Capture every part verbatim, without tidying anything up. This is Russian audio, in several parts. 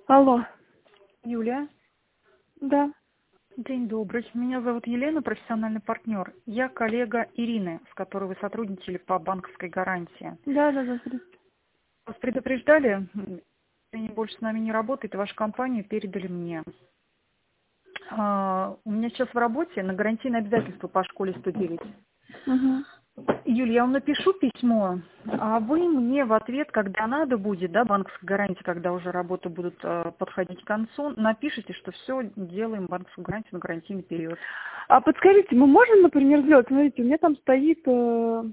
Алло. Юлия, Да. день добрый. Меня зовут Елена, профессиональный партнер. Я коллега Ирины, с которой вы сотрудничали по банковской гарантии. Да, да, да, здравствуйте. Вас предупреждали, они больше с нами не работает, и вашу компанию передали мне. А, у меня сейчас в работе на гарантийное обязательство по школе сто девять. Угу. Юлия, я вам напишу письмо, а вы мне в ответ, когда надо будет, да, банковская гарантия, когда уже работы будут э, подходить к концу, напишите, что все делаем банковскую гарантию на гарантийный период. А подскажите, мы можем, например, сделать, смотрите, у меня там стоит, э,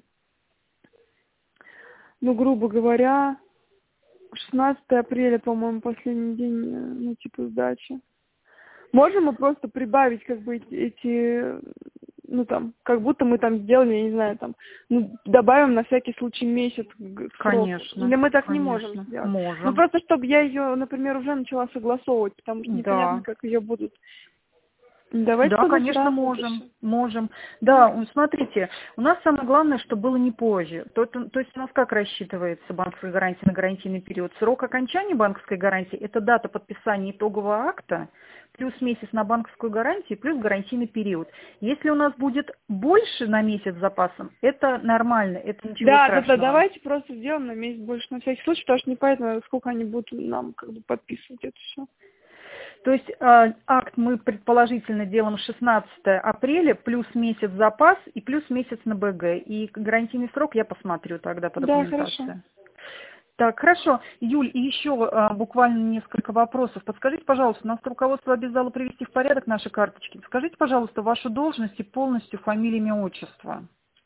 ну, грубо говоря, шестнадцатое апреля, по-моему, последний день, э, ну, типа, сдачи. Можем мы просто прибавить, как бы, эти, эти, ну, там, как будто мы там сделали, я не знаю, там, ну, добавим на всякий случай месяц г- срок. Конечно, Или мы так не конечно, можем сделать? Ну, можем. просто, чтобы я ее, например, уже начала согласовывать, потому что непонятно, Да. как ее будут. Давайте Да, тогда конечно, сразу это можем, всё. можем. Да, м, смотрите, у нас самое главное, чтобы было не позже. То, то- то есть у нас как рассчитывается банковская гарантия на гарантийный период? Срок окончания банковской гарантии– это дата подписания итогового акта, плюс месяц на банковскую гарантию, плюс гарантийный период. Если у нас будет больше на месяц с запасом, это нормально, это ничего Да, да, да, страшного. давайте просто сделаем на месяц больше на всякий случай, потому что непонятно, сколько они будут нам как бы подписывать это все. То есть э, акт мы предположительно делаем шестнадцатое апреля, плюс месяц запас и плюс месяц на БГ. И гарантийный срок я посмотрю тогда по Да, хорошо. документации. Так, хорошо. Юль, и еще э, буквально несколько вопросов. Подскажите, пожалуйста, нас руководство обязало привести в порядок наши карточки. Скажите, пожалуйста, вашу должность и полностью фамилию, имя, отчество.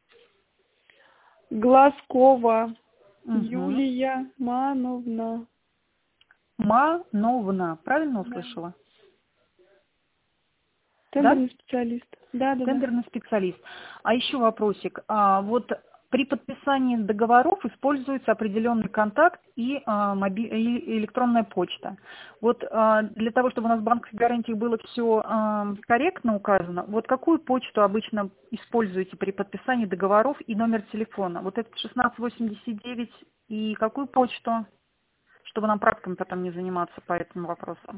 Глазкова Угу. Юлия Мановна. Мановна. Правильно Да. услышала? Да? Тендерный специалист. Да, да, да. Тендерный специалист. А еще вопросик. А, вот при подписании договоров используется определенный контакт и, а, моби- и электронная почта. Вот а, для того, чтобы у нас в банковской гарантии было все корректно указано, вот какую почту обычно используете при подписании договоров и номер телефона? Вот этот шестнадцать восемьдесят девять и какую почту, чтобы нам практиками потом не заниматься по этим вопросам?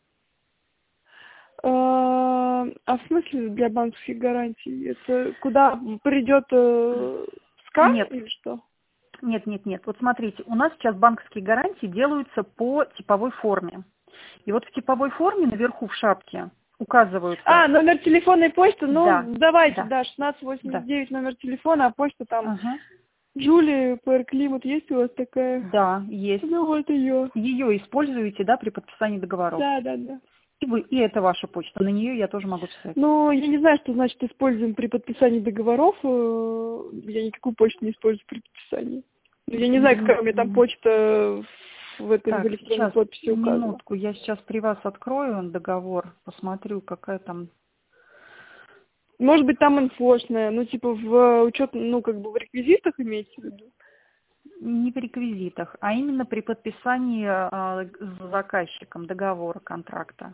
А а в смысле для банковских гарантий? Это куда придет э, скан Нет. или что? Нет, нет, нет. Вот смотрите, у нас сейчас банковские гарантии делаются по типовой форме. И вот в типовой форме наверху в шапке указываются. А, номер телефона и почта, Да, ну давайте, да, да, шестнадцать восемьдесят да. девять номер телефона, а почта там Ага. Джулия, пэ эр Климат, есть у вас такая? Да, есть. Ну вот ее. Ее используете, да, при подписании договоров. Да, да, да. И вы, и это ваша почта. На нее я тоже могу писать. Ну, я не знаю, что значит используем при подписании договоров. э, Я никакую почту не использую при подписании. Ну, я не знаю, какая у меня там М, почта в этой в Так, электронной сейчас, подписи указана. минутку. Я сейчас при вас открою договор, посмотрю, какая там. Может быть, там инфошная, ну, типа в учет, ну, как бы в реквизитах имеется в виду. Не в реквизитах, а именно при подписании а, с заказчиком договора, контракта.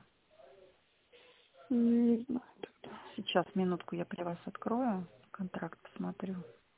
Не знаю тогда. Сейчас, минутку, я при вас открою. Контракт посмотрю.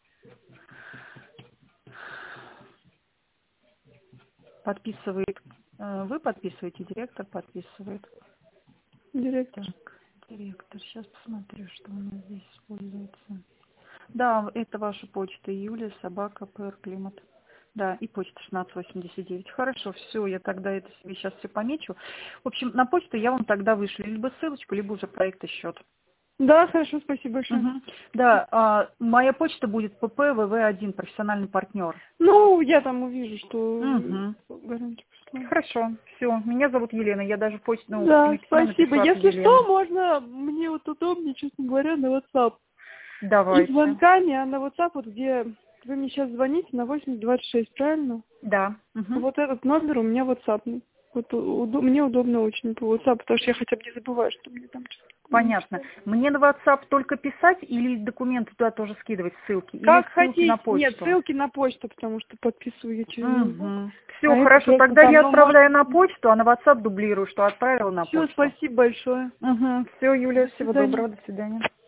Подписывает. э, Вы подписываете, директор подписывает. Директор. Так, директор. Сейчас посмотрю, что у нас здесь используется. Да, это ваша почта. Юлия, собака, ПР, климат. Да, и почта шестнадцать восемьдесят девять. Хорошо, все, я тогда это себе сейчас все помечу. В общем, на почту я вам тогда вышлю либо ссылочку, либо уже проект и счет. Да, хорошо, спасибо большое. Мгм. Да, а, моя почта будет пэ пэ вэ вэ один, профессиональный партнер. Ну, я там увижу, что Угу. гарантию прислали. Хорошо, все. Меня зовут Елена, я даже в почту, ну, в Да, письме спасибо. напишу от Если что, Елены. можно, мне вот удобнее, честно говоря, на WhatsApp. И Давайте. звонками, а на WhatsApp, вот где вы мне сейчас звоните на восемь двадцать шесть, правильно? Да. Мгм. Вот этот номер у меня WhatsApp. Вот у- удо- мне удобно очень по WhatsApp, потому что я хотя бы не забываю, что мне там что-то Понятно. написали. Мне на WhatsApp только писать или документы туда тоже скидывать, ссылки? Или Как ссылки на хотите. Нет, почту? ссылки на почту, потому что подписываю я через ноутбук. Угу. А Все, это хорошо. просто Тогда там, я ну, может... отправляю на почту, а на WhatsApp дублирую, что отправила на Все, почту. спасибо большое. Угу. Все, Юлия, До всего свидания. доброго, до свидания.